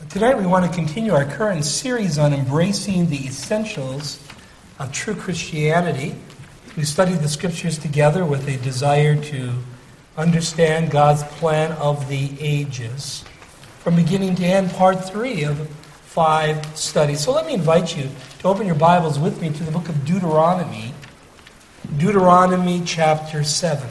Tonight we want to continue our current series on embracing the essentials of true Christianity. We studied the scriptures together with a desire to understand God's plan of the ages. From beginning to end, part 3 of 5 studies. So let me invite you to open your Bibles with me to the book of Deuteronomy. Deuteronomy chapter 7.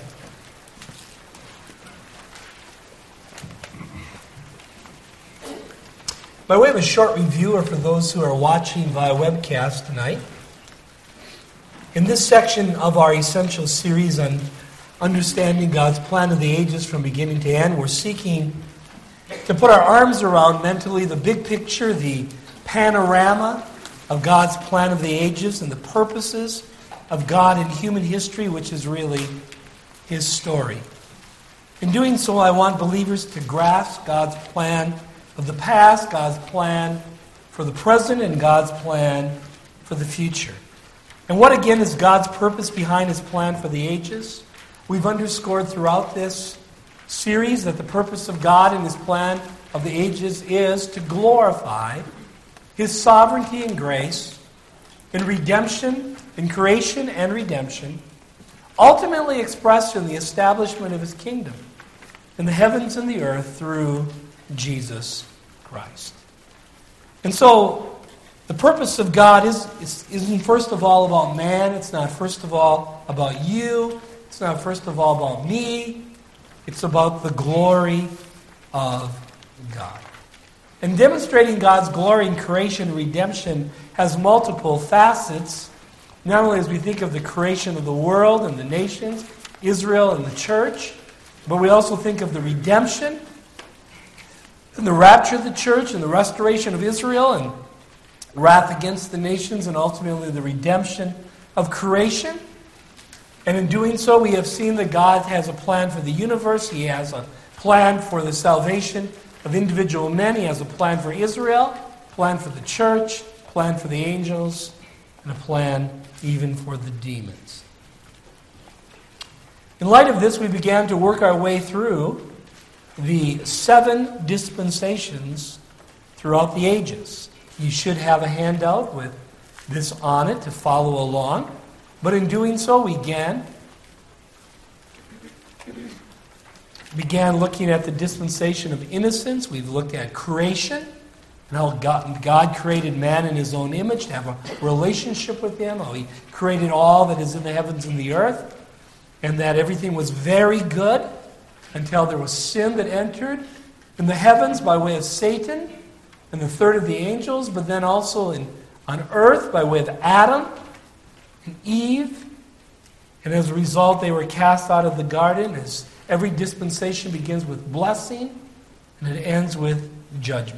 By way of a short review, or for those who are watching via webcast tonight, in this section of our essential series on understanding God's plan of the ages from beginning to end, we're seeking to put our arms around mentally the big picture, the panorama of God's plan of the ages and the purposes of God in human history, which is really His story. In doing so, I want believers to grasp God's plan of the past, God's plan for the present, and God's plan for the future. And what again is God's purpose behind His plan for the ages? We've underscored throughout this series that the purpose of God in His plan of the ages is to glorify His sovereignty and grace in redemption, in creation and redemption, ultimately expressed in the establishment of His kingdom in the heavens and the earth through Jesus Christ. And so, the purpose of God isn't first of all about man. It's not first of all about you. It's not first of all about me. It's about the glory of God. And demonstrating God's glory in creation and redemption has multiple facets, not only as we think of the creation of the world and the nations, Israel and the church, but we also think of the redemption and the rapture of the church and the restoration of Israel and wrath against the nations and ultimately the redemption of creation. And in doing so, we have seen that God has a plan for the universe. He has a plan for the salvation of individual men. He has a plan for Israel, a plan for the church, a plan for the angels, and a plan even for the demons. In light of this, we began to work our way through the 7 dispensations throughout the ages. You should have a handout with this on it to follow along. But in doing so, we began looking at the dispensation of innocence. We've looked at creation and how God created man in His own image to have a relationship with Him, how He created all that is in the heavens and the earth, and that everything was very good until there was sin that entered in the heavens by way of Satan and the third of the angels, but then also on earth by way of Adam and Eve. And as a result, they were cast out of the garden, as every dispensation begins with blessing and it ends with judgment.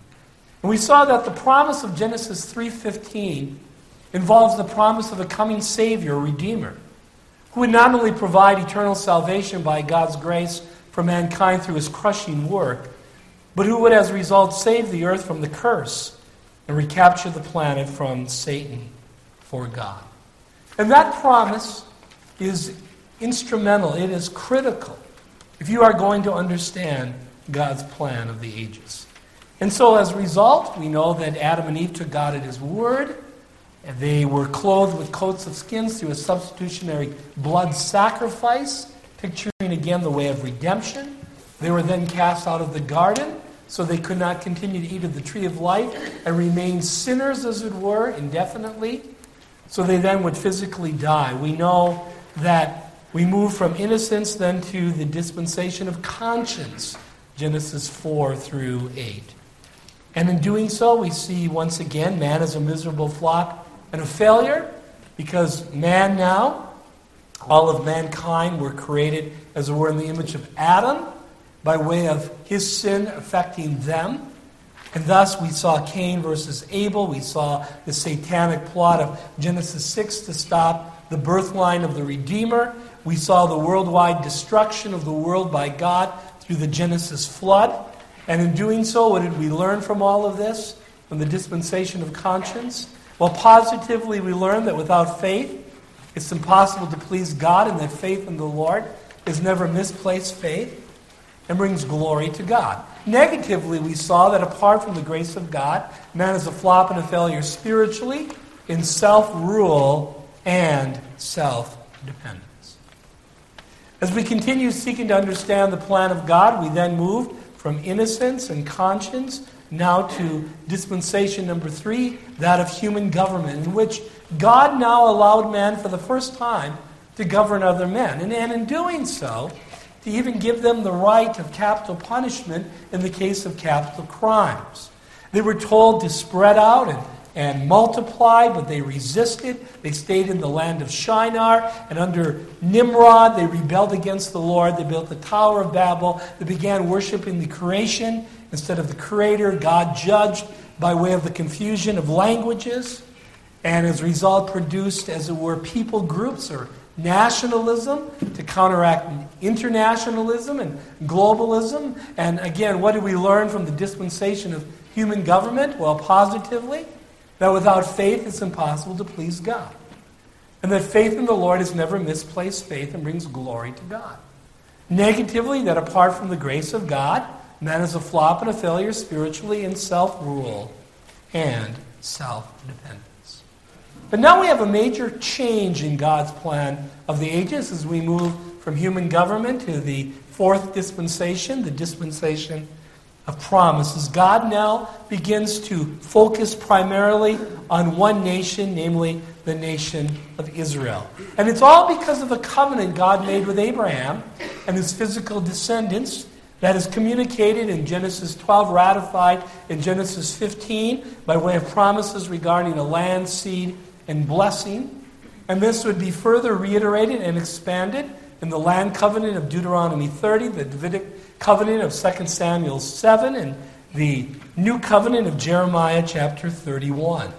And we saw that the promise of Genesis 3:15 involves the promise of a coming Savior, Redeemer, who would not only provide eternal salvation by God's grace for mankind through His crushing work, but who would, as a result, save the earth from the curse and recapture the planet from Satan for God. And that promise is instrumental. It is critical if you are going to understand God's plan of the ages. And so, as a result, we know that Adam and Eve took God at His word. And they were clothed with coats of skins through a substitutionary blood sacrifice, picturing again the way of redemption. They were then cast out of the garden, so they could not continue to eat of the tree of life and remain sinners, as it were, indefinitely. So they then would physically die. We know that we move from innocence then to the dispensation of conscience, Genesis 4 through 8. And in doing so, we see once again man as a miserable flock and a failure, because man now, all of mankind were created, as it were, in the image of Adam, by way of his sin affecting them. And thus we saw Cain versus Abel. We saw the satanic plot of Genesis 6 to stop the birth line of the Redeemer. We saw the worldwide destruction of the world by God through the Genesis flood. And in doing so, what did we learn from all of this? From the dispensation of conscience? Well, positively we learned that without faith, it's impossible to please God, and that faith in the Lord is never misplaced faith. and brings glory to God. Negatively, we saw that apart from the grace of God, man is a flop and a failure spiritually, in self-rule and self-dependence. As we continue seeking to understand the plan of God, we then move from innocence and conscience now to dispensation number 3, that of human government, in which God now allowed man for the first time to govern other men. And in doing so, to even give them the right of capital punishment in the case of capital crimes. They were told to spread out and multiply, but they resisted. They stayed in the land of Shinar, and under Nimrod, they rebelled against the Lord. They built the Tower of Babel. They began worshiping the creation instead of the Creator. God judged by way of the confusion of languages, and as a result produced, as it were, people groups or nationalism to counteract internationalism and globalism. And again, what do we learn from the dispensation of human government? Well, positively, that without faith it's impossible to please God. And that faith in the Lord is never misplaced faith and brings glory to God. Negatively, that apart from the grace of God, man is a flop and a failure spiritually in self-rule and self-dependence. But now we have a major change in God's plan of the ages as we move from human government to the 4th dispensation, the dispensation of promises. God now begins to focus primarily on one nation, namely the nation of Israel. And it's all because of a covenant God made with Abraham and his physical descendants that is communicated in Genesis 12, ratified in Genesis 15 by way of promises regarding a land, seed, and blessing. And this would be further reiterated and expanded in the land covenant of Deuteronomy 30, the Davidic covenant of 2 Samuel 7, and the new covenant of Jeremiah chapter 31.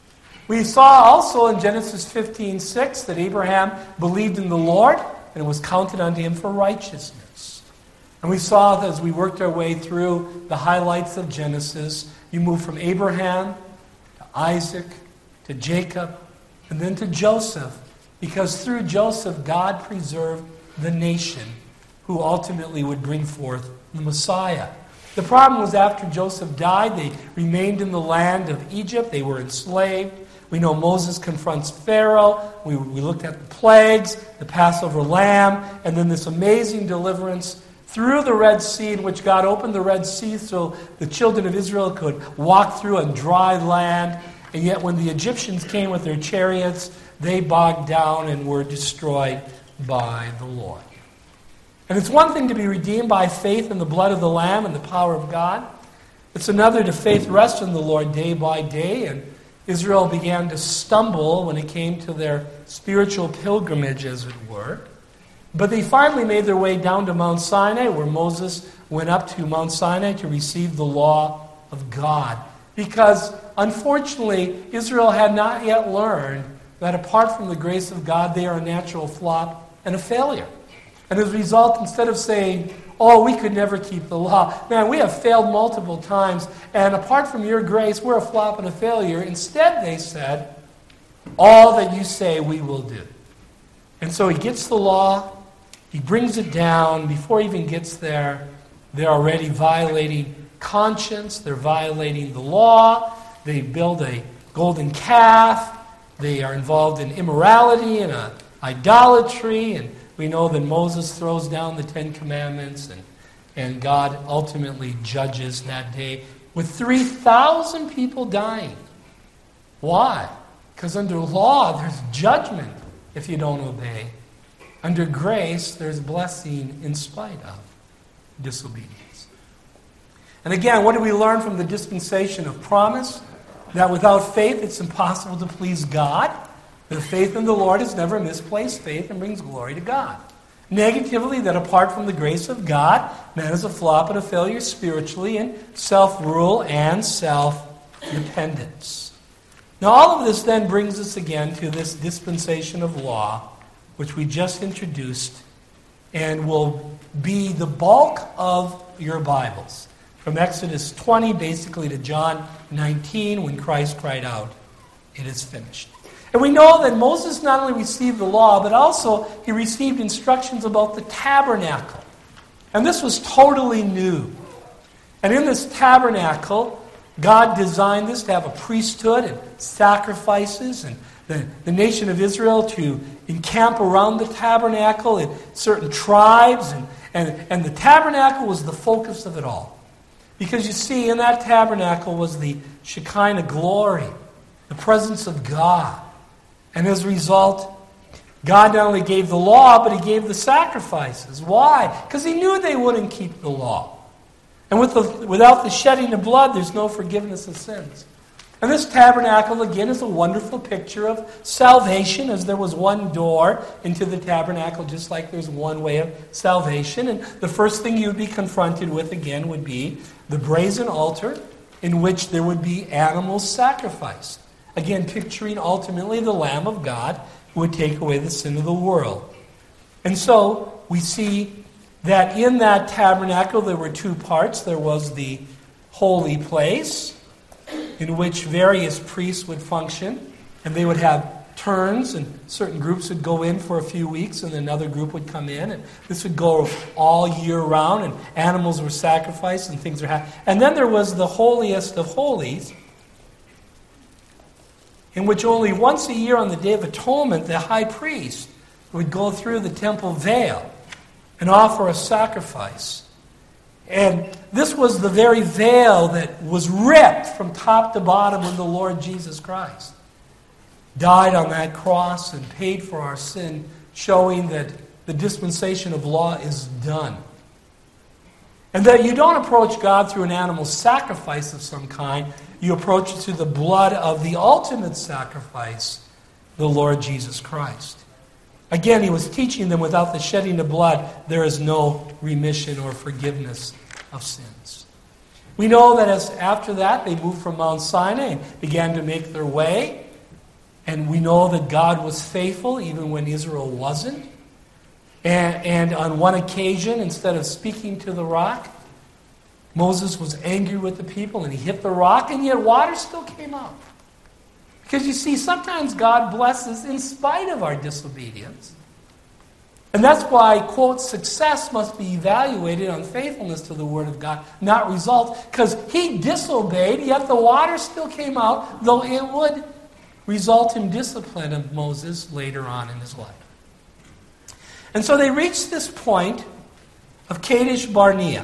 We saw also in Genesis 15:6 that Abraham believed in the Lord and it was counted unto him for righteousness. And we saw that as we worked our way through the highlights of Genesis, you move from Abraham to Isaac to Jacob, and then to Joseph, because through Joseph, God preserved the nation who ultimately would bring forth the Messiah. The problem was after Joseph died, they remained in the land of Egypt. They were enslaved. We know Moses confronts Pharaoh. We looked at the plagues, the Passover lamb, and then this amazing deliverance through the Red Sea, in which God opened the Red Sea so the children of Israel could walk through a dry land. And yet when the Egyptians came with their chariots, they bogged down and were destroyed by the Lord. And it's one thing to be redeemed by faith in the blood of the Lamb and the power of God. It's another to faith rest in the Lord day by day. And Israel began to stumble when it came to their spiritual pilgrimage, as it were. But they finally made their way down to Mount Sinai, where Moses went up to Mount Sinai to receive the law of God. Because, unfortunately, Israel had not yet learned that apart from the grace of God, they are a natural flop and a failure. And as a result, instead of saying, oh, we could never keep the law, man, we have failed multiple times, and apart from your grace, we're a flop and a failure. Instead, they said, all that you say we will do. And so he gets the law, he brings it down. Before he even gets there, they're already violating conscience, they're violating the law, they build a golden calf, they are involved in immorality and idolatry, and we know that Moses throws down the 10 Commandments, and God ultimately judges that day with 3,000 people dying. Why? Because under law, there's judgment if you don't obey. Under grace, there's blessing in spite of disobedience. And again, what do we learn from the dispensation of promise? That without faith, it's impossible to please God. The faith in the Lord is never misplaced faith and brings glory to God. Negatively, that apart from the grace of God, man is a flop and a failure spiritually in self-rule and self-dependence. Now, all of this then brings us again to this dispensation of law, which we just introduced, and will be the bulk of your Bibles. From Exodus 20, basically, to John 19, when Christ cried out, "It is finished." And we know that Moses not only received the law, but also he received instructions about the tabernacle. And this was totally new. And in this tabernacle, God designed this to have a priesthood and sacrifices, and the nation of Israel to encamp around the tabernacle in certain tribes. And the tabernacle was the focus of it all. Because you see, in that tabernacle was the Shekinah glory, the presence of God. And as a result, God not only gave the law, but He gave the sacrifices. Why? Because He knew they wouldn't keep the law. And without the shedding of blood, there's no forgiveness of sins. And this tabernacle, again, is a wonderful picture of salvation, as there was one door into the tabernacle, just like there's one way of salvation. And the first thing you'd be confronted with, again, would be the brazen altar, in which there would be animals sacrificed. Again, picturing ultimately the Lamb of God who would take away the sin of the world. And so we see that in that tabernacle there were two parts. There was the holy place, in which various priests would function, and they would have turns, and certain groups would go in for a few weeks, and another group would come in, and this would go all year round, and animals were sacrificed, and things were happening. And then there was the holiest of holies, in which only once a year on the Day of Atonement, the high priest would go through the temple veil and offer a sacrifice. And this was the very veil that was ripped from top to bottom when the Lord Jesus Christ died on that cross and paid for our sin, showing that the dispensation of law is done. And that you don't approach God through an animal sacrifice of some kind. You approach it through the blood of the ultimate sacrifice, the Lord Jesus Christ. Again, He was teaching them without the shedding of blood, there is no remission or forgiveness of sins. We know that after that, they moved from Mount Sinai and began to make their way. And we know that God was faithful even when Israel wasn't. And on one occasion, instead of speaking to the rock, Moses was angry with the people and he hit the rock, and yet water still came out. Because you see, sometimes God blesses in spite of our disobedience. And that's why, quote, success must be evaluated on faithfulness to the Word of God, not result. Because he disobeyed, yet the water still came out, though it would result in discipline of Moses later on in his life. And so they reached this point of Kadesh Barnea.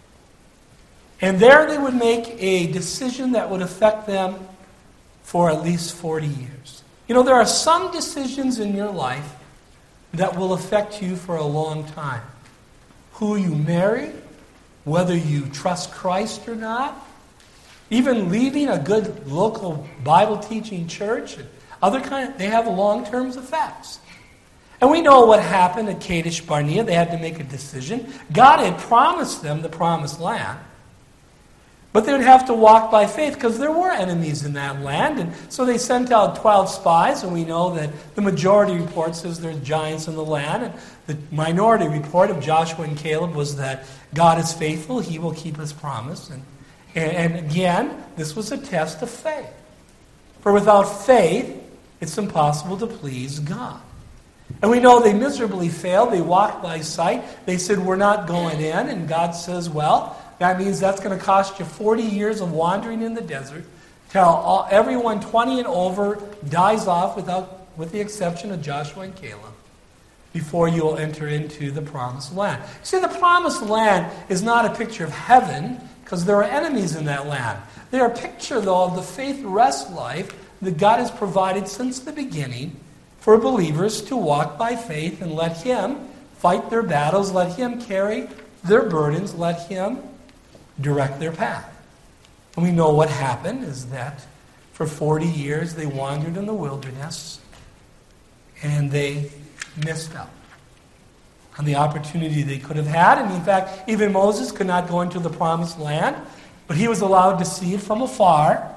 And there they would make a decision that would affect them for at least 40 years. You know, there are some decisions in your life that will affect you for a long time. Who you marry, whether you trust Christ or not, even leaving a good local Bible teaching church, and other they have long-term effects. And we know what happened at Kadesh Barnea. They had to make a decision. God had promised them the promised land. But they would have to walk by faith because there were enemies in that land. And so they sent out 12 spies, and we know that the majority report says there's giants in the land. And the minority report of Joshua and Caleb was that God is faithful, He will keep His promise. And again, this was a test of faith. For without faith, it's impossible to please God. And we know they miserably failed. They walked by sight. They said, we're not going in. And God says, well, that means that's going to cost you 40 years of wandering in the desert till everyone 20 and over dies off with the exception of Joshua and Caleb before you'll enter into the promised land. See, the promised land is not a picture of heaven because there are enemies in that land. They're a picture, though, of the faith rest life that God has provided since the beginning for believers to walk by faith and let Him fight their battles, let Him carry their burdens, let Him direct their path. And we know what happened is that for 40 years they wandered in the wilderness and they missed out on the opportunity they could have had. And in fact, even Moses could not go into the promised land, but he was allowed to see it from afar.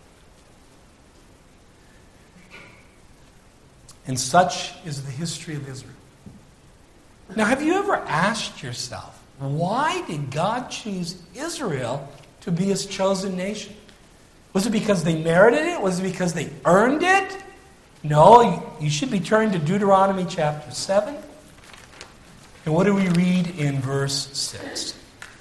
And such is the history of Israel. Now, have you ever asked yourself, why did God choose Israel to be His chosen nation? Was it because they merited it? Was it because they earned it? No, you should be turned to Deuteronomy chapter 7. And what do we read in verse 6?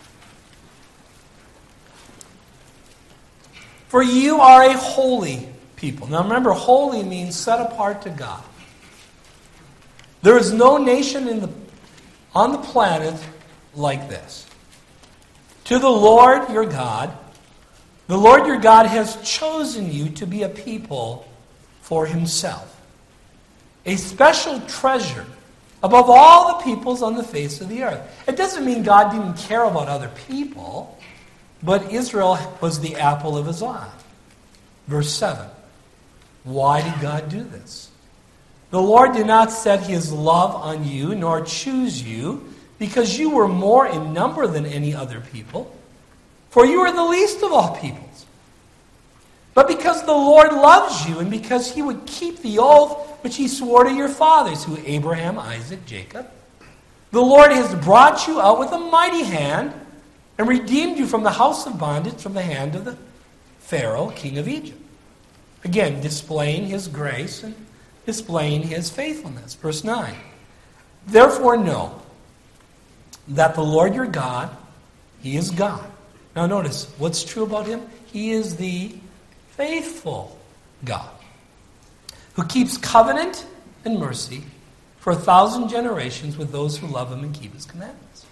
For you are a holy people. Now remember, holy means set apart to God. There is no nation on the planet like this. To the Lord your God, the Lord your God has chosen you to be a people for himself, a special treasure above all the peoples on the face of the earth. It doesn't mean God didn't care about other people, but Israel was the apple of his eye. Verse 7. Why did God do this? The Lord did not set his love on you, nor choose you, because you were more in number than any other people, for you are the least of all peoples. But because the Lord loves you, and because he would keep the oath which he swore to your fathers, who Abraham, Isaac, Jacob, the Lord has brought you out with a mighty hand, and redeemed you from the house of bondage, from the hand of the Pharaoh, king of Egypt. Again, displaying his grace and displaying his faithfulness. Verse 9. Therefore know that the Lord your God, he is God. Now notice, what's true about him? He is the faithful God, who keeps covenant and mercy for 1,000 generations with those who love him and keep his commandments.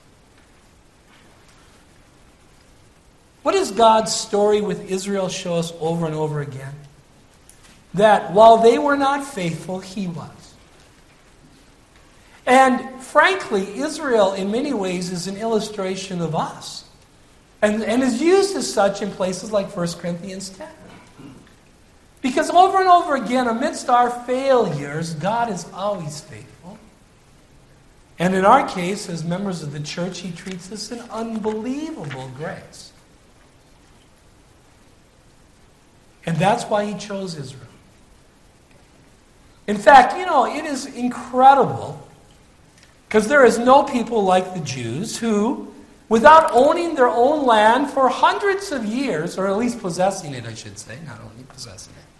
What does God's story with Israel show us over and over again? That while they were not faithful, he was. And frankly, Israel in many ways is an illustration of us. And is used as such in places like 1 Corinthians 10. Because over and over again, amidst our failures, God is always faithful. And in our case, as members of the church, he treats us in unbelievable grace. And that's why he chose Israel. In fact, it is incredible, because there is no people like the Jews who, without owning their own land for hundreds of years, or at least possessing it, I should say, not only possessing it,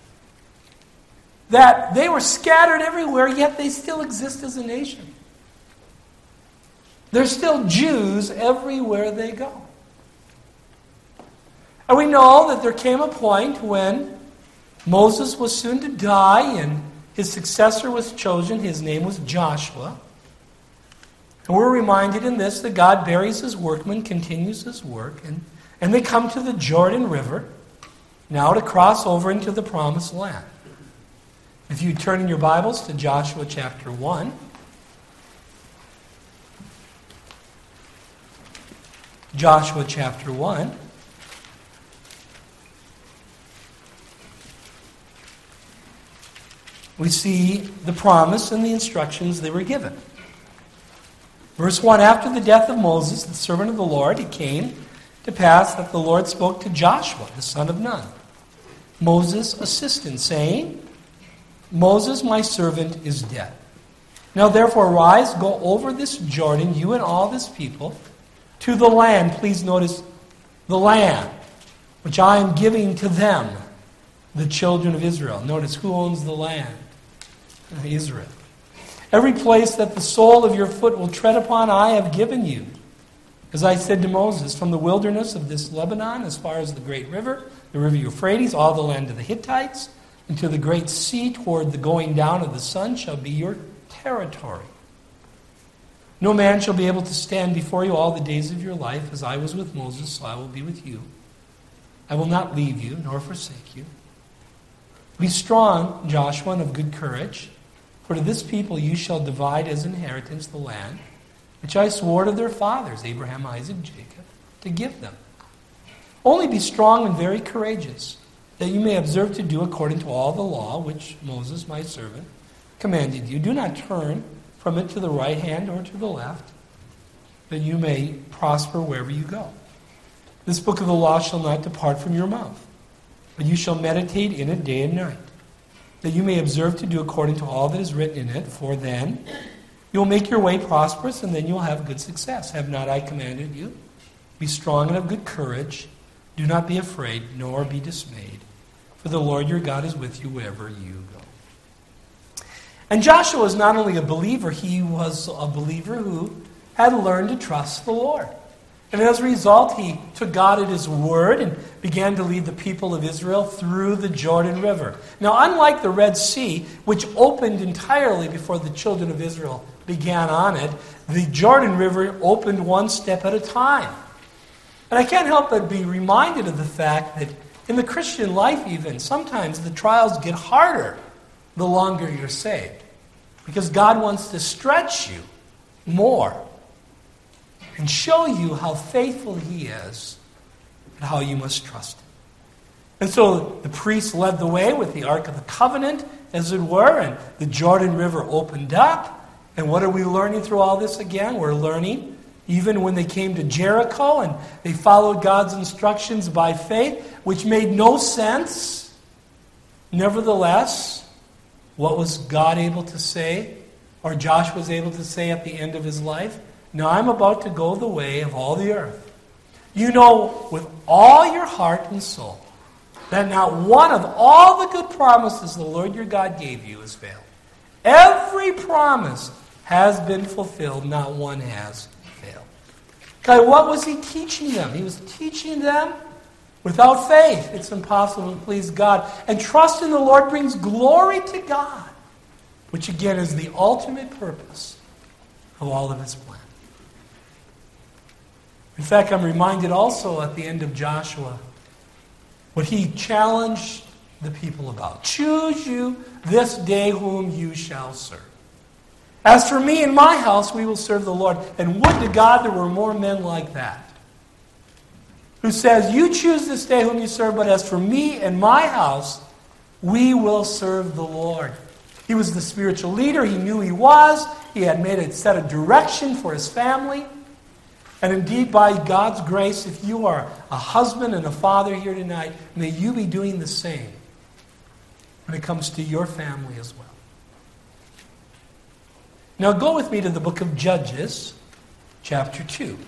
that they were scattered everywhere, yet they still exist as a nation. There's still Jews everywhere they go. And we know that there came a point when Moses was soon to die and his successor was chosen. His name was Joshua. And we're reminded in this that God buries his workmen, continues his work, and they come to the Jordan River now to cross over into the promised land. If you turn in your Bibles to Joshua chapter 1. Joshua chapter 1. We see the promise and the instructions they were given. Verse 1, after the death of Moses, the servant of the Lord, it came to pass that the Lord spoke to Joshua, the son of Nun, Moses' assistant, saying, Moses, my servant, is dead. Now therefore arise, go over this Jordan, you and all this people, to the land. Please notice the land, which I am giving to them, the children of Israel. Notice who owns the land? Israel. Every place that the sole of your foot will tread upon, I have given you. As I said to Moses, from the wilderness of this Lebanon, as far as the great river, the river Euphrates, all the land of the Hittites, and to the great sea toward the going down of the sun shall be your territory. No man shall be able to stand before you all the days of your life. As I was with Moses, so I will be with you. I will not leave you, nor forsake you. Be strong, Joshua, and of good courage. For to this people you shall divide as inheritance the land, which I swore to their fathers, Abraham, Isaac, Jacob, to give them. Only be strong and very courageous, that you may observe to do according to all the law which Moses, my servant, commanded you. Do not turn from it to the right hand or to the left, that you may prosper wherever you go. This book of the law shall not depart from your mouth, but you shall meditate in it day and night, that you may observe to do according to all that is written in it, for then you will make your way prosperous, and then you will have good success. Have not I commanded you? Be strong and of good courage. Do not be afraid, nor be dismayed, for the Lord your God is with you wherever you go. And Joshua was not only a believer, he was a believer who had learned to trust the Lord. And as a result, he took God at his word and began to lead the people of Israel through the Jordan River. Now, unlike the Red Sea, which opened entirely before the children of Israel began on it, the Jordan River opened one step at a time. And I can't help but be reminded of the fact that in the Christian life even, sometimes the trials get harder the longer you're saved. Because God wants to stretch you more and show you how faithful He is and how you must trust Him. And so the priests led the way with the Ark of the Covenant, as it were, and the Jordan River opened up. And what are we learning through all this again? We're learning, even when they came to Jericho and they followed God's instructions by faith, which made no sense. Nevertheless, what was God able to say, or Joshua was able to say at the end of his life? Now I'm about to go the way of all the earth. You know with all your heart and soul that not one of all the good promises the Lord your God gave you has failed. Every promise has been fulfilled, not one has failed. Okay, what was he teaching them? He was teaching them without faith, it's impossible to please God. And trust in the Lord brings glory to God, which again is the ultimate purpose of all of His plan. In fact, I'm reminded also at the end of Joshua what he challenged the people about. Choose you this day whom you shall serve. As for me and my house, we will serve the Lord. And would to God there were more men like that, who says, you choose this day whom you serve, but as for me and my house, we will serve the Lord. He was the spiritual leader. He knew he was. He had made a set of direction for his family. And indeed, by God's grace, if you are a husband and a father here tonight, may you be doing the same when it comes to your family as well. Now go with me to the book of Judges, chapter 2.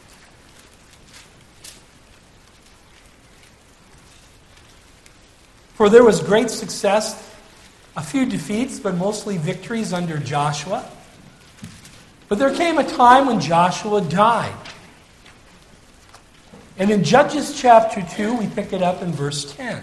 For there was great success, a few defeats, but mostly victories under Joshua. But there came a time when Joshua died. And in Judges chapter 2, we pick it up in verse 10.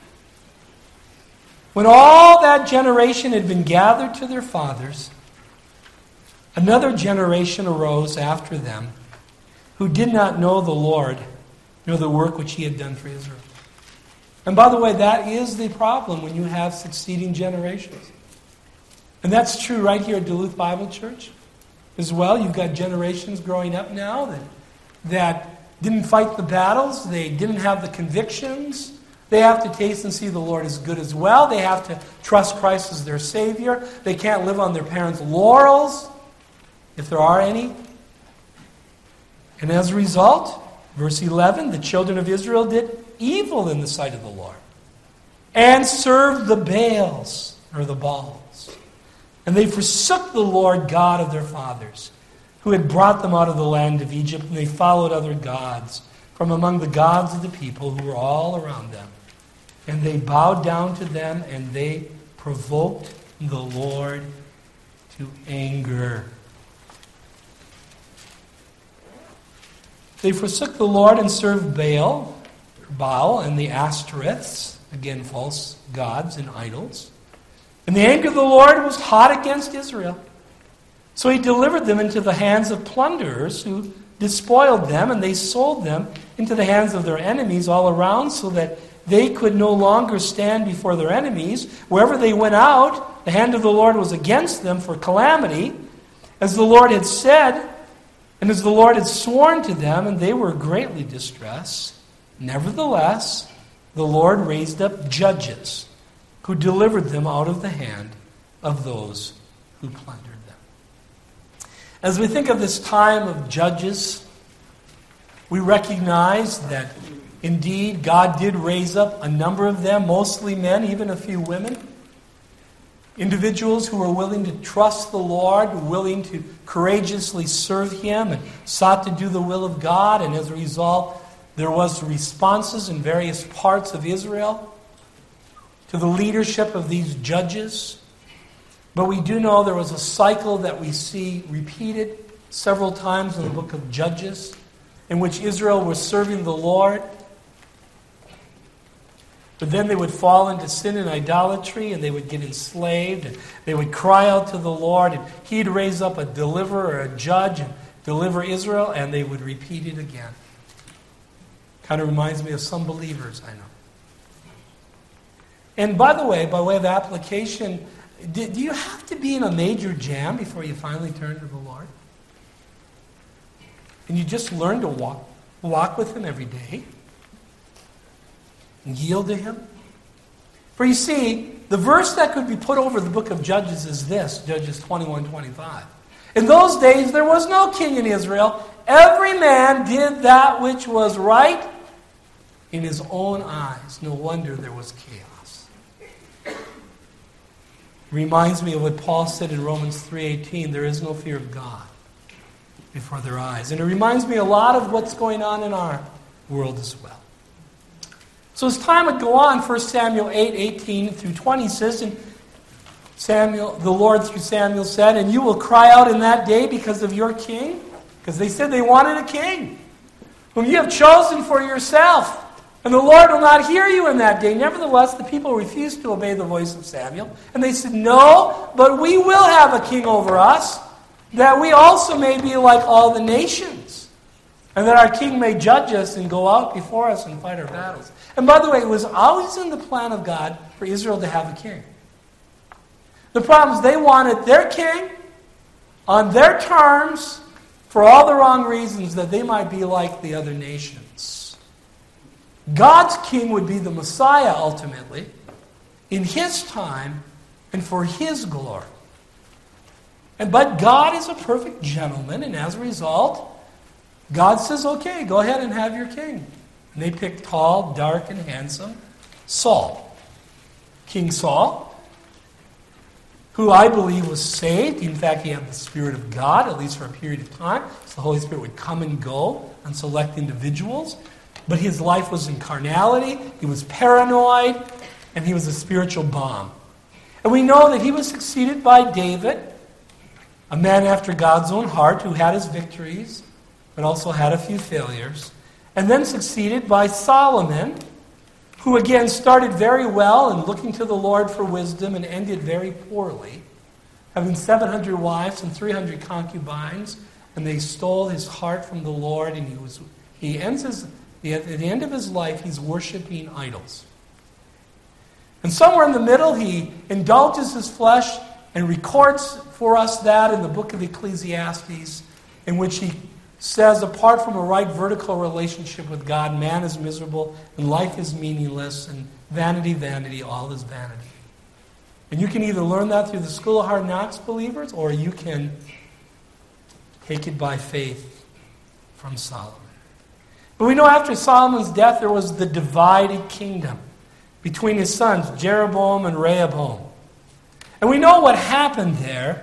When all that generation had been gathered to their fathers, another generation arose after them who did not know the Lord, nor the work which He had done for Israel. And by the way, that is the problem when you have succeeding generations. And that's true right here at Duluth Bible Church as well. You've got generations growing up now that didn't fight the battles. They didn't have the convictions. They have to taste and see the Lord is good as well. They have to trust Christ as their Savior. They can't live on their parents' laurels, if there are any. And as a result, verse 11, the children of Israel did evil in the sight of the Lord and served the Baals, or the Baals. And they forsook the Lord God of their fathers, who had brought them out of the land of Egypt, and they followed other gods from among the gods of the people who were all around them. And they bowed down to them, and they provoked the Lord to anger. They forsook the Lord and served Baal, and the Ashtoreths, again false gods and idols. And the anger of the Lord was hot against Israel. So He delivered them into the hands of plunderers who despoiled them, and they sold them into the hands of their enemies all around, so that they could no longer stand before their enemies. Wherever they went out, the hand of the Lord was against them for calamity, as the Lord had said, and as the Lord had sworn to them, and they were greatly distressed. Nevertheless, the Lord raised up judges who delivered them out of the hand of those who plundered them. As we think of this time of Judges, we recognize that indeed God did raise up a number of them, mostly men, even a few women. Individuals who were willing to trust the Lord, willing to courageously serve Him, and sought to do the will of God. And as a result, there was responses in various parts of Israel to the leadership of these judges. But we do know there was a cycle that we see repeated several times in the book of Judges, in which Israel was serving the Lord. But then they would fall into sin and idolatry, and they would get enslaved, and they would cry out to the Lord, and He'd raise up a deliverer or a judge and deliver Israel, and they would repeat it again. Kind of reminds me of some believers I know. And by the way, by way of application, do you have to be in a major jam before you finally turn to the Lord? And you just learn to walk with Him every day and yield to Him? For you see, the verse that could be put over the book of Judges is this, Judges 21:25. In those days there was no king in Israel. Every man did that which was right in his own eyes. No wonder there was chaos. Reminds me of what Paul said in Romans 3:18, there is no fear of God before their eyes. And it reminds me a lot of what's going on in our world as well. So as time would go on, 1 Samuel 8:18 through 20 says, and the Lord through Samuel said, and you will cry out in that day because of your king, because they said they wanted a king, whom you have chosen for yourself. And the Lord will not hear you in that day. Nevertheless, the people refused to obey the voice of Samuel. And they said, no, but we will have a king over us, that we also may be like all the nations, and that our king may judge us and go out before us and fight our battles. And by the way, it was always in the plan of God for Israel to have a king. The problem is they wanted their king on their terms for all the wrong reasons, that they might be like the other nations. God's king would be the Messiah ultimately, in His time and for His glory. But God is a perfect gentleman, and as a result, God says, okay, go ahead and have your king. And they picked tall, dark, and handsome Saul. King Saul, who I believe was saved. In fact, he had the Spirit of God, at least for a period of time. So the Holy Spirit would come and go on select individuals. But his life was in carnality, he was paranoid, and he was a spiritual bomb. And we know that he was succeeded by David, a man after God's own heart, who had his victories, but also had a few failures. And then succeeded by Solomon, who again started very well and looking to the Lord for wisdom and ended very poorly, having 700 wives and 300 concubines, and they stole his heart from the Lord, and at the end of his life, he's worshiping idols. And somewhere in the middle, he indulges his flesh and records for us that in the book of Ecclesiastes, in which he says, apart from a right vertical relationship with God, man is miserable, and life is meaningless, and vanity, vanity, all is vanity. And you can either learn that through the School of Hard Knocks, believers, or you can take it by faith from Solomon. But we know after Solomon's death, there was the divided kingdom between his sons, Jeroboam and Rehoboam. And we know what happened there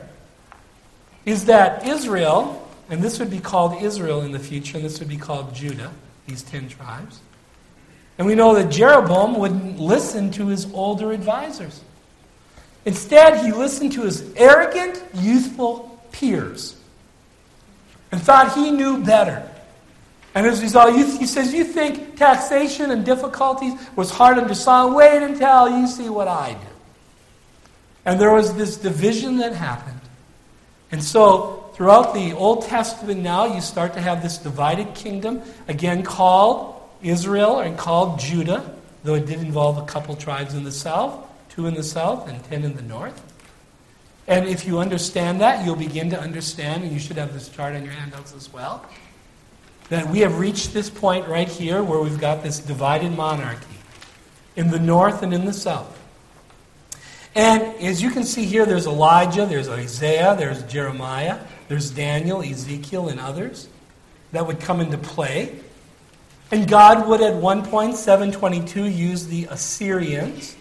is that Israel, and this would be called Israel in the future, and this would be called Judah, these 10 tribes. And we know that Jeroboam wouldn't listen to his older advisors. Instead, he listened to his arrogant, youthful peers and thought he knew better. And as a result, he says, you think taxation and difficulties was hard under Solomon? Wait until you see what I do. And there was this division that happened. And so, throughout the Old Testament now, you start to have this divided kingdom, again called Israel and called Judah, though it did involve a couple tribes in the south, 2 in the south and 10 in the north. And if you understand that, you'll begin to understand, and you should have this chart on your handouts as well, that we have reached this point right here where we've got this divided monarchy in the north and in the south. And as you can see here, there's Elijah, there's Isaiah, there's Jeremiah, there's Daniel, Ezekiel, and others that would come into play. And God would at one point, 722, use the Assyrians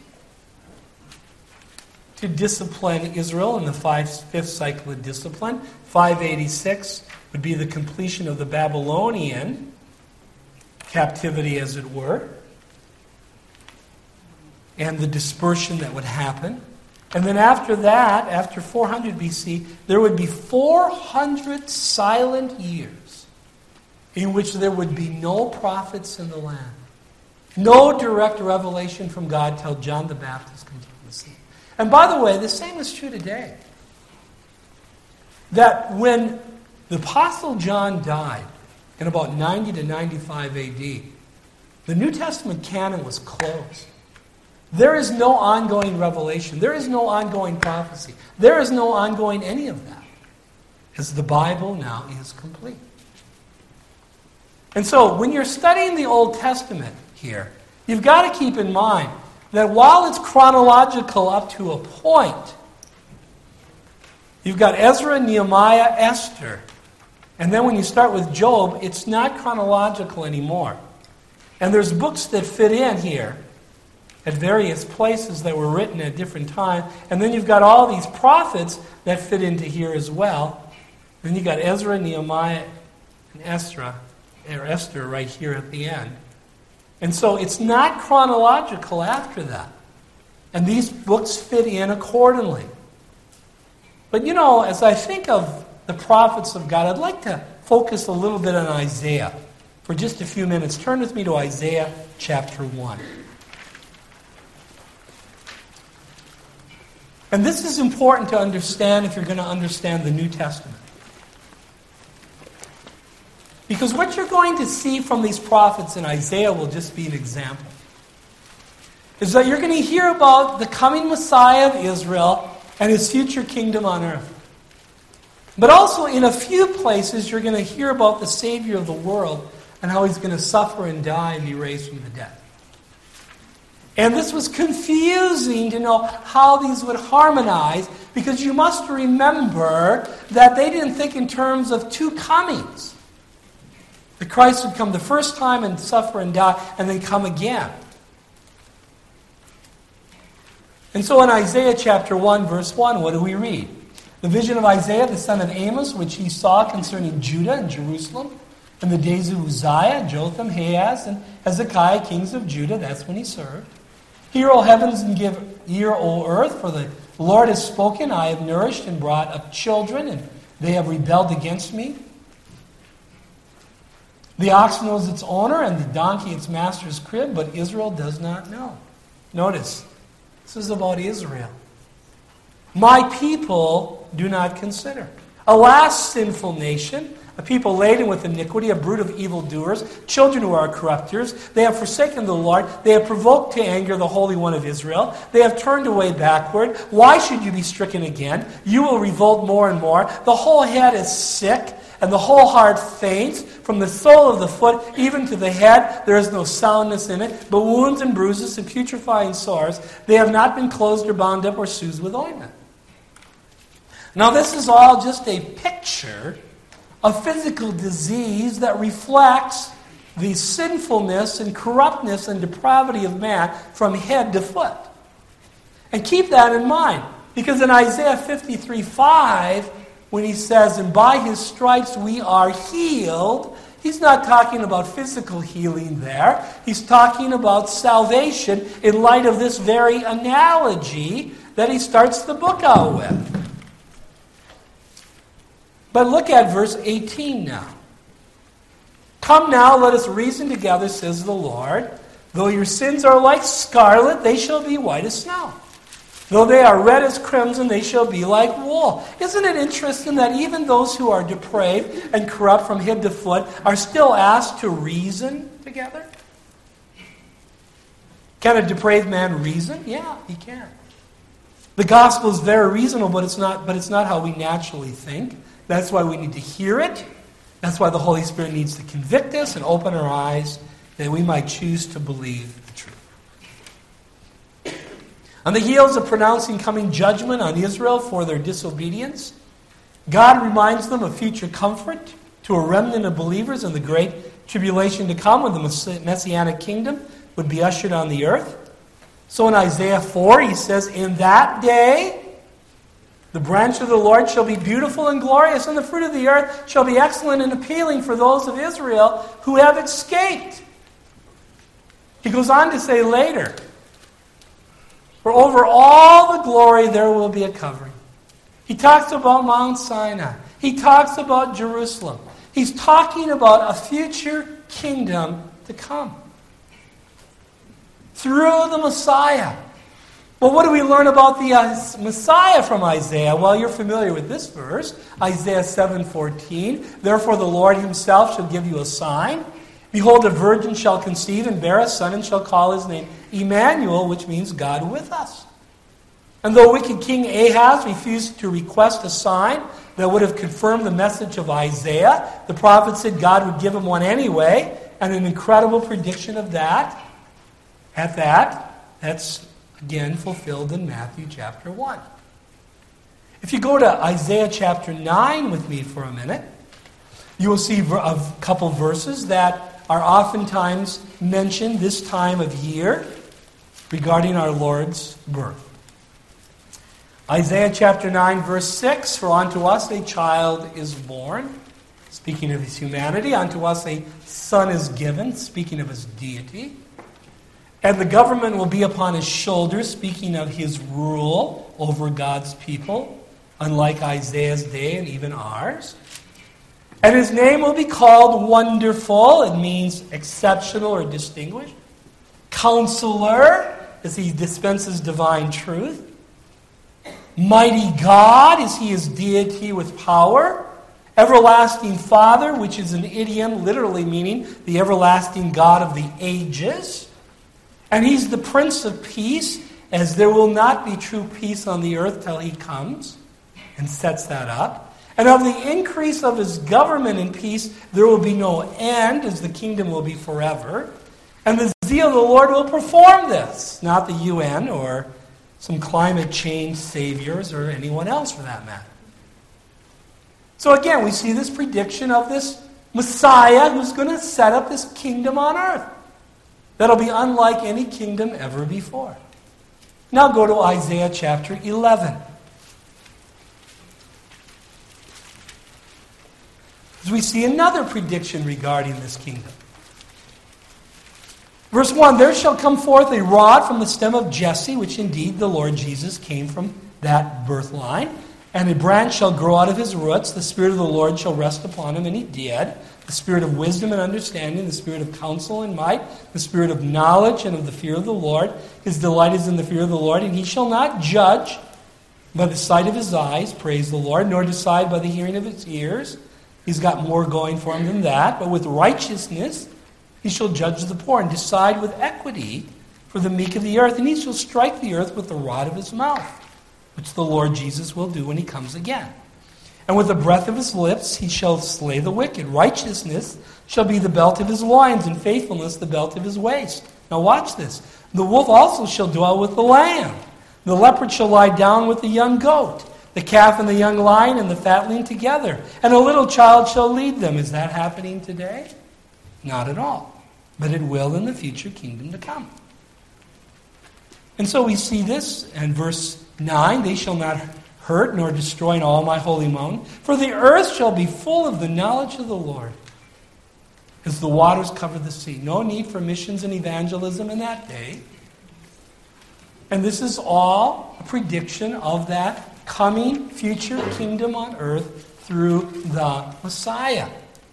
to discipline Israel in the fifth cycle of discipline. 586 would be the completion of the Babylonian captivity, as it were, and the dispersion that would happen. And then after that, after 400 BC, there would be 400 silent years in which there would be no prophets in the land. No direct revelation from God till John the Baptist comes on the scene. And by the way, the same is true today. That when the Apostle John died in about 90 to 95 AD, the New Testament canon was closed. There is no ongoing revelation. There is no ongoing prophecy. There is no ongoing any of that, as the Bible now is complete. And so, when you're studying the Old Testament here, you've got to keep in mind that while it's chronological up to a point, you've got Ezra, Nehemiah, Esther, and then when you start with Job, it's not chronological anymore. And there's books that fit in here at various places that were written at different times. And then you've got all these prophets that fit into here as well. Then you've got Ezra, Nehemiah, and Esther right here at the end. And so it's not chronological after that. And these books fit in accordingly. But you know, as I think of the prophets of God, I'd like to focus a little bit on Isaiah for just a few minutes. Turn with me to Isaiah chapter 1. And this is important to understand if you're going to understand the New Testament. Because what you're going to see from these prophets in Isaiah will just be an example. Is that you're going to hear about the coming Messiah of Israel and his future kingdom on earth. But also in a few places you're going to hear about the Savior of the world and how he's going to suffer and die and be raised from the dead. And this was confusing to know how these would harmonize, because you must remember that they didn't think in terms of two comings. That Christ would come the first time and suffer and die, and then come again. And so in Isaiah chapter 1, verse 1, what do we read? The vision of Isaiah, the son of Amos, which he saw concerning Judah and Jerusalem, in the days of Uzziah, Jotham, Ahaz, and Hezekiah, kings of Judah. That's when he served. Hear, O heavens, and give ear, O earth, for the Lord has spoken. I have nourished and brought up children, and they have rebelled against me. The ox knows its owner, and the donkey its master's crib, but Israel does not know. Notice, this is about Israel. My people do not consider. Alas, sinful nation, a people laden with iniquity, a brood of evildoers, children who are corrupters. They have forsaken the Lord. They have provoked to anger the Holy One of Israel. They have turned away backward. Why should you be stricken again? You will revolt more and more. The whole head is sick, and the whole heart faints. From the sole of the foot even to the head, there is no soundness in it, but wounds and bruises and putrefying sores. They have not been closed or bound up or soothed with ointment. Now this is all just a picture of physical disease that reflects the sinfulness and corruptness and depravity of man from head to foot. And keep that in mind, because in Isaiah 53:5, when he says, and by his stripes we are healed, he's not talking about physical healing there. He's talking about salvation in light of this very analogy that he starts the book out with. But look at verse 18 now. Come now, let us reason together, says the Lord. Though your sins are like scarlet, they shall be white as snow. Though they are red as crimson, they shall be like wool. Isn't it interesting that even those who are depraved and corrupt from head to foot are still asked to reason together? Can a depraved man reason? Yeah, he can. The gospel is very reasonable, but it's not how we naturally think. That's why we need to hear it. That's why the Holy Spirit needs to convict us and open our eyes that we might choose to believe the truth. On the heels of pronouncing coming judgment on Israel for their disobedience, God reminds them of future comfort to a remnant of believers in the great tribulation to come when the Messianic kingdom would be ushered on the earth. So in Isaiah 4, he says, in that day, the branch of the Lord shall be beautiful and glorious, and the fruit of the earth shall be excellent and appealing for those of Israel who have escaped. He goes on to say later, For over all the glory there will be a covering. He talks about Mount Sinai. He talks about Jerusalem. He's talking about a future kingdom to come through the Messiah. Well, what do we learn about the Messiah from Isaiah? Well, you're familiar with this verse, Isaiah 7:14. Therefore the Lord himself shall give you a sign. Behold, a virgin shall conceive and bear a son and shall call his name Emmanuel, which means God with us. And though wicked King Ahaz refused to request a sign that would have confirmed the message of Isaiah, the prophet said God would give him one anyway, and an incredible prediction of that. That's again fulfilled in Matthew chapter 1. If you go to Isaiah chapter 9 with me for a minute, you will see a couple verses that are oftentimes mentioned this time of year regarding our Lord's birth. Isaiah chapter 9 verse 6, for unto us a child is born, speaking of his humanity. Unto us a son is given, speaking of his deity. And the government will be upon his shoulders, speaking of his rule over God's people, unlike Isaiah's day and even ours. And his name will be called Wonderful. It means exceptional or distinguished. Counselor, as he dispenses divine truth. Mighty God, as he is deity with power. Everlasting Father, which is an idiom literally meaning the everlasting God of the ages. And he's the Prince of Peace, as there will not be true peace on the earth till he comes and sets that up. And of the increase of his government and peace, there will be no end, as the kingdom will be forever. And the zeal of the Lord will perform this, not the UN or some climate change saviors or anyone else for that matter. So again, we see this prediction of this Messiah who's going to set up this kingdom on earth that'll be unlike any kingdom ever before. Now go to Isaiah chapter 11. As we see another prediction regarding this kingdom. Verse 1, there shall come forth a rod from the stem of Jesse, which indeed the Lord Jesus came from that birth line. And a branch shall grow out of his roots. The Spirit of the Lord shall rest upon him, and he did. The Spirit of wisdom and understanding, the Spirit of counsel and might, the Spirit of knowledge and of the fear of the Lord. His delight is in the fear of the Lord, and he shall not judge by the sight of his eyes, praise the Lord, nor decide by the hearing of his ears. He's got more going for him than that. But with righteousness he shall judge the poor and decide with equity for the meek of the earth. And he shall strike the earth with the rod of his mouth, which the Lord Jesus will do when he comes again. And with the breath of his lips he shall slay the wicked. Righteousness shall be the belt of his loins, and faithfulness the belt of his waist. Now watch this. The wolf also shall dwell with the lamb. The leopard shall lie down with the young goat. The calf and the young lion and the fatling together. And a little child shall lead them. Is that happening today? Not at all. But it will in the future kingdom to come. And so we see this in verse 9. They shall not hurt nor destroy in all my holy mountain. For the earth shall be full of the knowledge of the Lord, as the waters cover the sea. No need for missions and evangelism in that day. And this is all a prediction of that coming future kingdom on earth through the Messiah.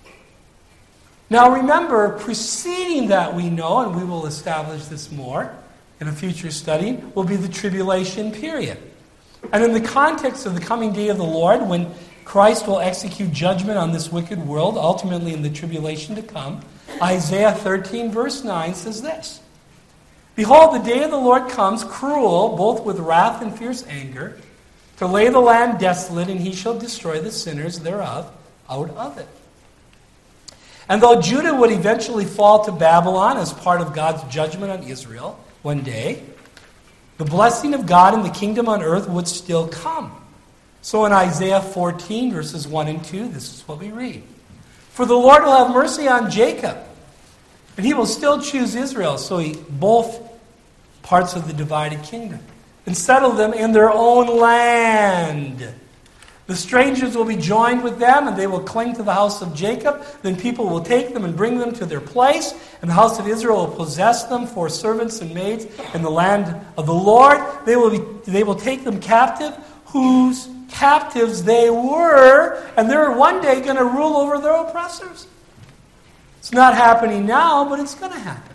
Now remember, preceding that we know, and we will establish this more in a future study, will be the tribulation period. And in the context of the coming day of the Lord, when Christ will execute judgment on this wicked world, ultimately in the tribulation to come, Isaiah 13 verse 9 says this, Behold, the day of the Lord comes, cruel, both with wrath and fierce anger, to lay the land desolate, and he shall destroy the sinners thereof out of it. And though Judah would eventually fall to Babylon as part of God's judgment on Israel one day, the blessing of God and the kingdom on earth would still come. So in Isaiah 14, verses 1 and 2, this is what we read. For the Lord will have mercy on Jacob, and he will still choose Israel, so both parts of the divided kingdom, and settle them in their own land. The strangers will be joined with them, and they will cling to the house of Jacob. Then people will take them and bring them to their place, and the house of Israel will possess them for servants and maids in the land of the Lord. They will take them captive, whose captives they were, and they're one day going to rule over their oppressors. It's not happening now, but it's going to happen.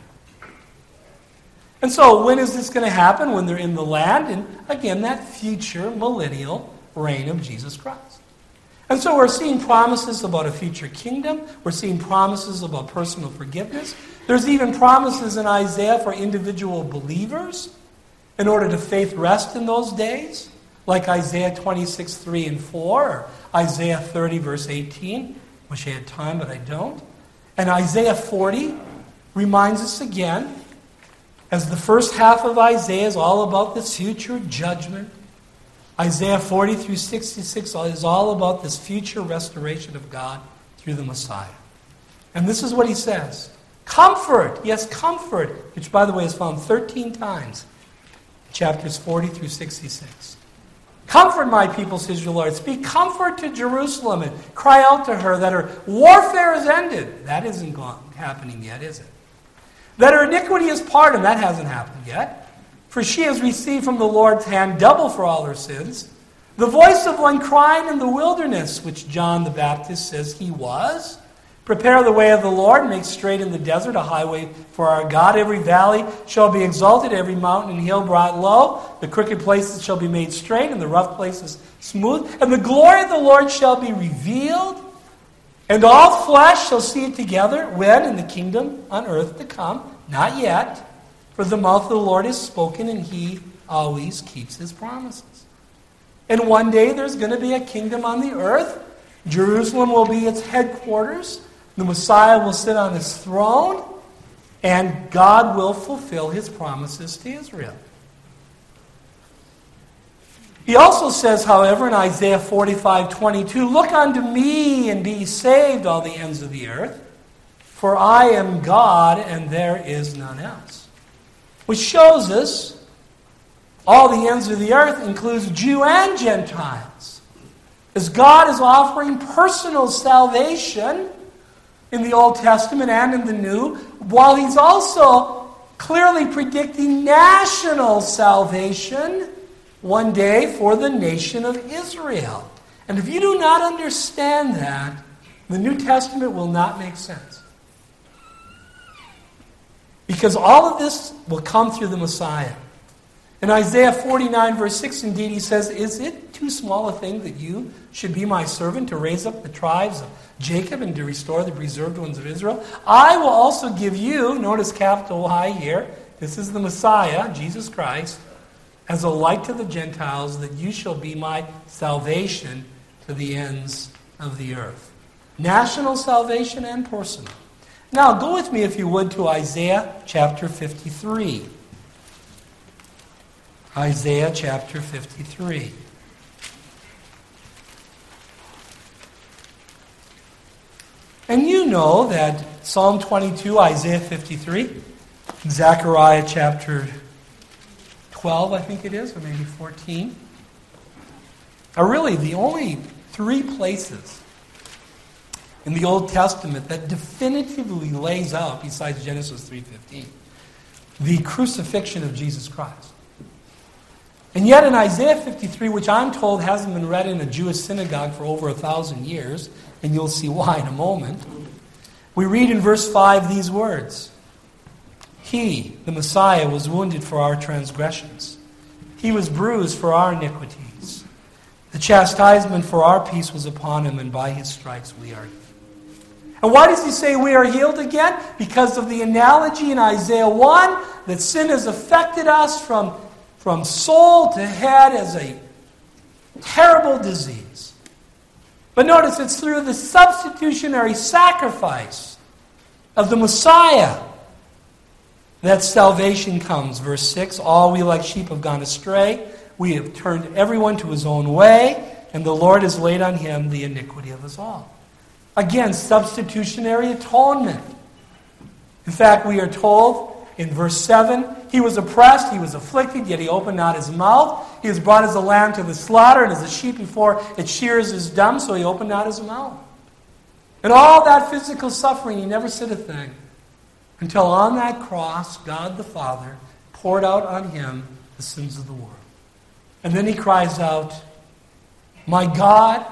And so, when is this going to happen? When they're in the land, and again, that future millennial reign of Jesus Christ. And so we're seeing promises about a future kingdom. We're seeing promises about personal forgiveness. There's even promises in Isaiah for individual believers in order to faith rest in those days, like Isaiah 26, 3 and 4, or Isaiah 30, verse 18. Wish I had time, but I don't. And Isaiah 40 reminds us again, as the first half of Isaiah is all about this future judgment, Isaiah 40 through 66 is all about this future restoration of God through the Messiah. And this is what he says. Comfort, yes, comfort, which by the way is found 13 times, chapters 40 through 66. Comfort my people, says your Lord. Speak comfort to Jerusalem and cry out to her that her warfare is ended. That isn't happening yet, is it? That her iniquity is pardoned. That hasn't happened yet. For she has received from the Lord's hand double for all her sins. The voice of one crying in the wilderness, which John the Baptist says he was. Prepare the way of the Lord, make straight in the desert a highway for our God. Every valley shall be exalted, every mountain and hill brought low. The crooked places shall be made straight, and the rough places smooth. And the glory of the Lord shall be revealed, and all flesh shall see it together. When? In the kingdom on earth to come. Not yet. For the mouth of the Lord is spoken, and he always keeps his promises. And one day there's going to be a kingdom on the earth. Jerusalem will be its headquarters. The Messiah will sit on his throne, and God will fulfill his promises to Israel. He also says, however, in Isaiah 45:22, look unto me and be saved, all the ends of the earth, for I am God and there is none else. Which shows us all the ends of the earth includes Jew and Gentiles. As God is offering personal salvation in the Old Testament and in the New, while he's also clearly predicting national salvation one day for the nation of Israel. And if you do not understand that, the New Testament will not make sense. Because all of this will come through the Messiah. In Isaiah 49, verse 6, indeed, he says, is it too small a thing that you should be my servant to raise up the tribes of Jacob and to restore the preserved ones of Israel? I will also give you, notice capital Y here, this is the Messiah, Jesus Christ, as a light to the Gentiles, that you shall be my salvation to the ends of the earth. National salvation and personal. Now, go with me, if you would, to Isaiah chapter 53. Isaiah chapter 53. And you know that Psalm 22, Isaiah 53, Zechariah chapter 12, I think it is, or maybe 14, are really the only three places in the Old Testament that definitively lays out, besides Genesis 3:15, the crucifixion of Jesus Christ. And yet in Isaiah 53, which I'm told hasn't been read in a Jewish synagogue for over 1,000 years, and you'll see why in a moment, we read in verse 5 these words. He, the Messiah, was wounded for our transgressions. He was bruised for our iniquities. The chastisement for our peace was upon him, and by his stripes we are healed. And why does he say we are healed again? Because of the analogy in Isaiah 1 that sin has affected us from soul to head as a terrible disease. But notice it's through the substitutionary sacrifice of the Messiah that salvation comes. Verse 6, all we like sheep have gone astray. We have turned everyone to his own way, and the Lord has laid on him the iniquity of us all. Again, substitutionary atonement. In fact, we are told in verse 7, He was oppressed, he was afflicted, yet he opened not his mouth. He was brought as a lamb to the slaughter, and as a sheep before its shearers is dumb, so he opened not his mouth. And all that physical suffering, he never said a thing. Until on that cross, God the Father poured out on him the sins of the world. And then he cries out, my God,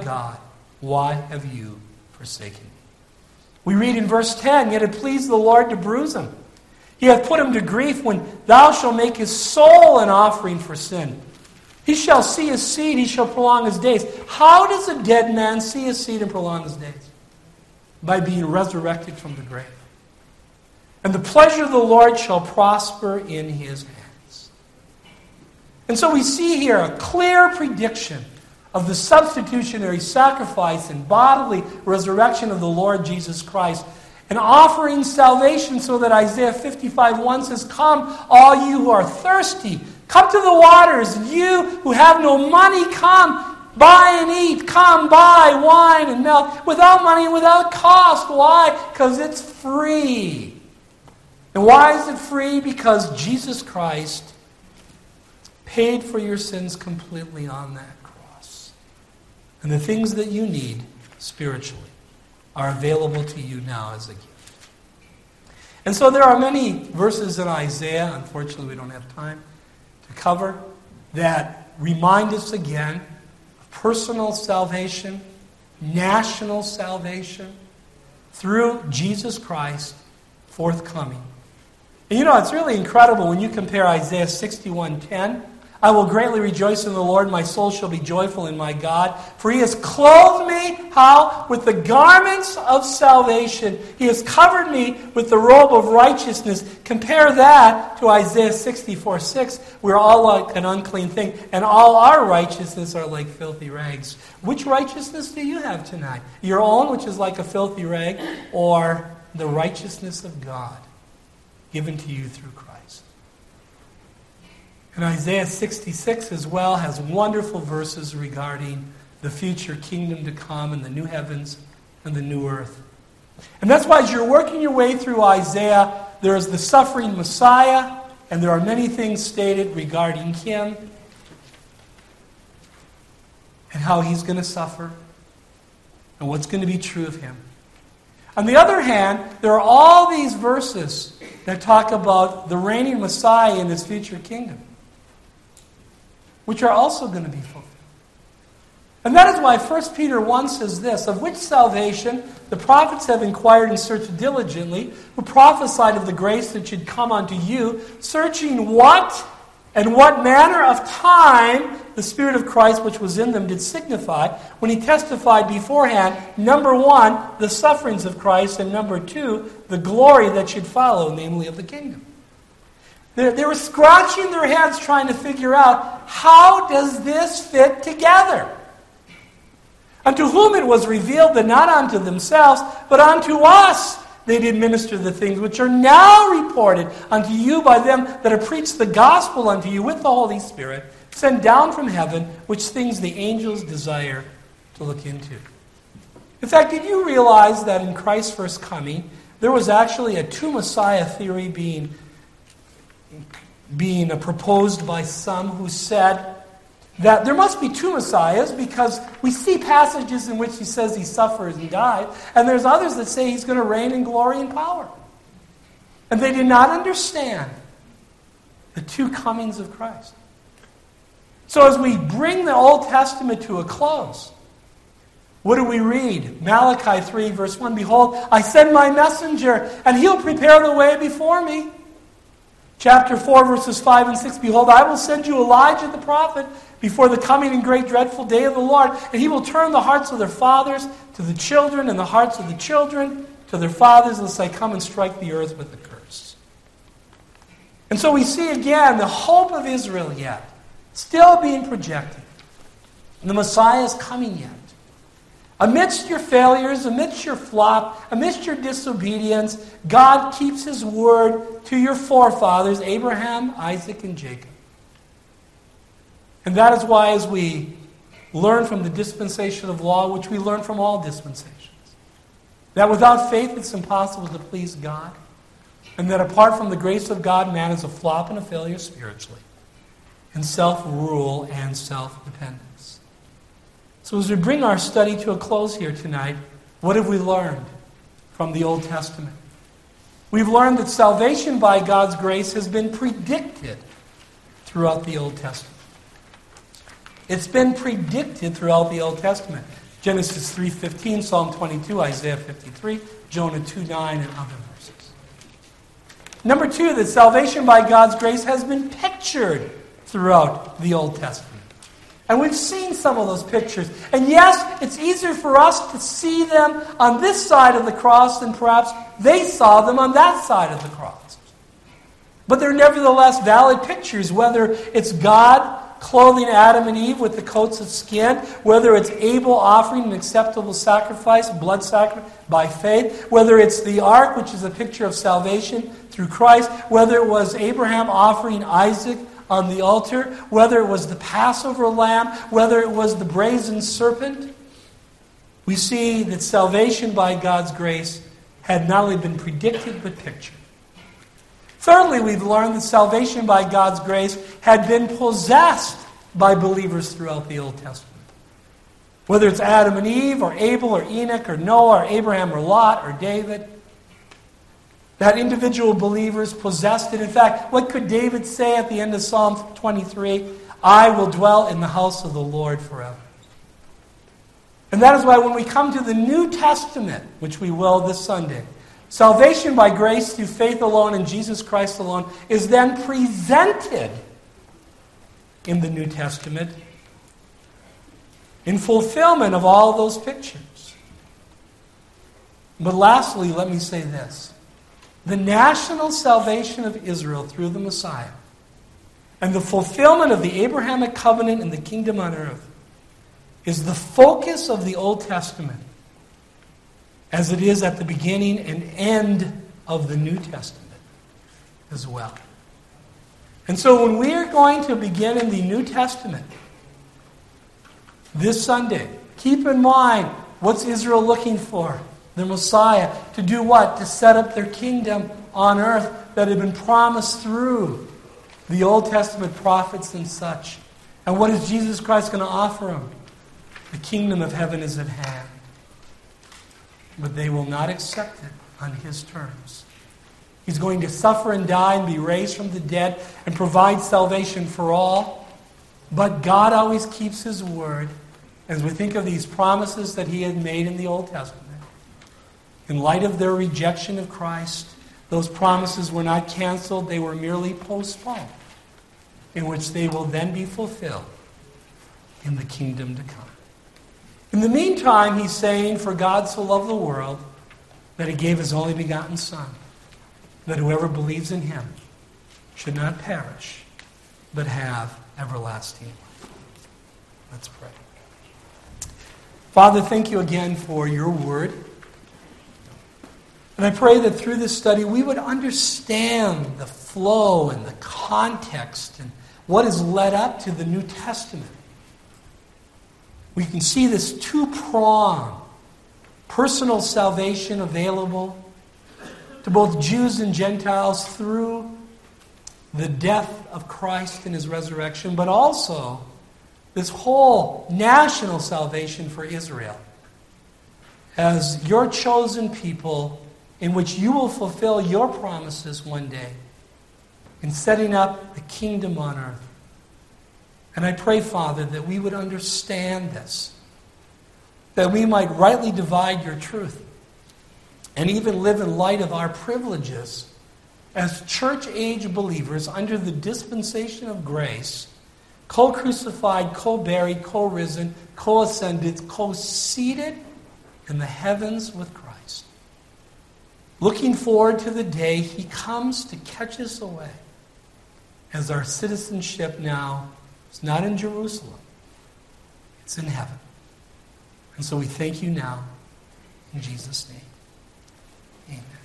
why have you forsaken me? We read in verse 10, yet it pleased the Lord to bruise him. He hath put him to grief when thou shalt make his soul an offering for sin. He shall see his seed, he shall prolong his days. How does a dead man see his seed and prolong his days? By being resurrected from the grave. And the pleasure of the Lord shall prosper in his hands. And so we see here a clear prediction of the substitutionary sacrifice and bodily resurrection of the Lord Jesus Christ, and offering salvation, so that Isaiah 55:1 says, come, all you who are thirsty, come to the waters. You who have no money, come, buy and eat. Come, buy wine and milk without money and without cost. Why? Because it's free. And why is it free? Because Jesus Christ paid for your sins completely on that cross. And the things that you need spiritually are available to you now as a gift. And so there are many verses in Isaiah, unfortunately we don't have time to cover, that remind us again of personal salvation, national salvation, through Jesus Christ forthcoming. And you know, it's really incredible when you compare Isaiah 61:10. I will greatly rejoice in the Lord. My soul shall be joyful in my God. For he has clothed me, how? With the garments of salvation. He has covered me with the robe of righteousness. Compare that to Isaiah 64:6. We're all like an unclean thing, and all our righteousness are like filthy rags. Which righteousness do you have tonight? Your own, which is like a filthy rag, or the righteousness of God given to you through Christ? And Isaiah 66 as well has wonderful verses regarding the future kingdom to come and the new heavens and the new earth. And that's why as you're working your way through Isaiah, there is the suffering Messiah, and there are many things stated regarding him and how he's going to suffer and what's going to be true of him. On the other hand, there are all these verses that talk about the reigning Messiah in his future kingdom, which are also going to be fulfilled. And that is why 1 Peter 1 says this, of which salvation the prophets have inquired and searched diligently, who prophesied of the grace that should come unto you, searching what and what manner of time the Spirit of Christ which was in them did signify, when he testified beforehand, number one, the sufferings of Christ, and number two, the glory that should follow, namely of the kingdom. They were scratching their heads trying to figure out, how does this fit together? Unto whom it was revealed that not unto themselves, but unto us they did minister the things which are now reported unto you by them that have preached the gospel unto you with the Holy Spirit, sent down from heaven, which things the angels desire to look into. In fact, did you realize that in Christ's first coming, there was actually a two-Messiah theory being proposed by some who said that there must be two Messiahs, because we see passages in which he says he suffers and died, and there's others that say he's going to reign in glory and power. And they did not understand the two comings of Christ. So as we bring the Old Testament to a close, what do we read? Malachi 3 verse 1, behold, I send my messenger, and he'll prepare the way before me. Chapter 4 verses 5 and 6, behold, I will send you Elijah the prophet before the coming and great dreadful day of the Lord, and he will turn the hearts of their fathers to the children, and the hearts of the children to their fathers, lest I come and strike the earth with a curse. And so we see again the hope of Israel yet, still being projected. And the Messiah is coming yet. Amidst your failures, amidst your flop, amidst your disobedience, God keeps his word to your forefathers, Abraham, Isaac, and Jacob. And that is why, as we learn from the dispensation of law, which we learn from all dispensations, that without faith it's impossible to please God, And that apart from the grace of God, man is a flop and a failure spiritually, in self-rule and self-dependence. So as we bring our study to a close here tonight, what have we learned from the Old Testament? We've learned that salvation by God's grace has been predicted throughout the Old Testament. It's been predicted throughout the Old Testament. Genesis 3:15, Psalm 22, Isaiah 53, Jonah 2:9, and other verses. Number two, that salvation by God's grace has been pictured throughout the Old Testament. And we've seen some of those pictures. And yes, it's easier for us to see them on this side of the cross than perhaps they saw them on that side of the cross. But they're nevertheless valid pictures, whether it's God clothing Adam and Eve with the coats of skin, whether it's Abel offering an acceptable sacrifice, blood sacrifice by faith, whether it's the ark, which is a picture of salvation through Christ, whether it was Abraham offering Isaac on the altar, whether it was the Passover lamb, whether it was the brazen serpent, we see that salvation by God's grace had not only been predicted but pictured. Thirdly, we've learned that salvation by God's grace had been possessed by believers throughout the Old Testament. Whether it's Adam and Eve, or Abel, or Enoch, or Noah, or Abraham, or Lot, or David, that individual believers possessed it. In fact, what could David say at the end of Psalm 23? I will dwell in the house of the Lord forever. And that is why when we come to the New Testament, which we will this Sunday, salvation by grace through faith alone in Jesus Christ alone is then presented in the New Testament in fulfillment of all those pictures. But lastly, let me say this. The national salvation of Israel through the Messiah and the fulfillment of the Abrahamic covenant and the kingdom on earth is the focus of the Old Testament, as it is at the beginning and end of the New Testament as well. And so when we are going to begin in the New Testament this Sunday, keep in mind, what's Israel looking for? The Messiah. To do what? To set up their kingdom on earth that had been promised through the Old Testament prophets and such. And what is Jesus Christ going to offer them? The kingdom of heaven is at hand. But they will not accept it on his terms. He's going to suffer and die and be raised from the dead and provide salvation for all. But God always keeps his word as we think of these promises that he had made in the Old Testament. In light of their rejection of Christ, those promises were not canceled, they were merely postponed, in which they will then be fulfilled in the kingdom to come. In the meantime, he's saying, for God so loved the world that he gave his only begotten Son, that whoever believes in him should not perish, but have everlasting life. Let's pray. Father, thank you again for your word. And I pray that through this study we would understand the flow and the context and what has led up to the New Testament. We can see this two-pronged personal salvation available to both Jews and Gentiles through the death of Christ and his resurrection, but also this whole national salvation for Israel as your chosen people, in which you will fulfill your promises one day in setting up the kingdom on earth. And I pray, Father, that we would understand this, that we might rightly divide your truth and even live in light of our privileges as church-age believers under the dispensation of grace, co-crucified, co-buried, co-risen, co-ascended, co-seated in the heavens with Christ. Looking forward to the day he comes to catch us away, as our citizenship now is not in Jerusalem, it's in heaven. And so we thank you now, in Jesus' name. Amen.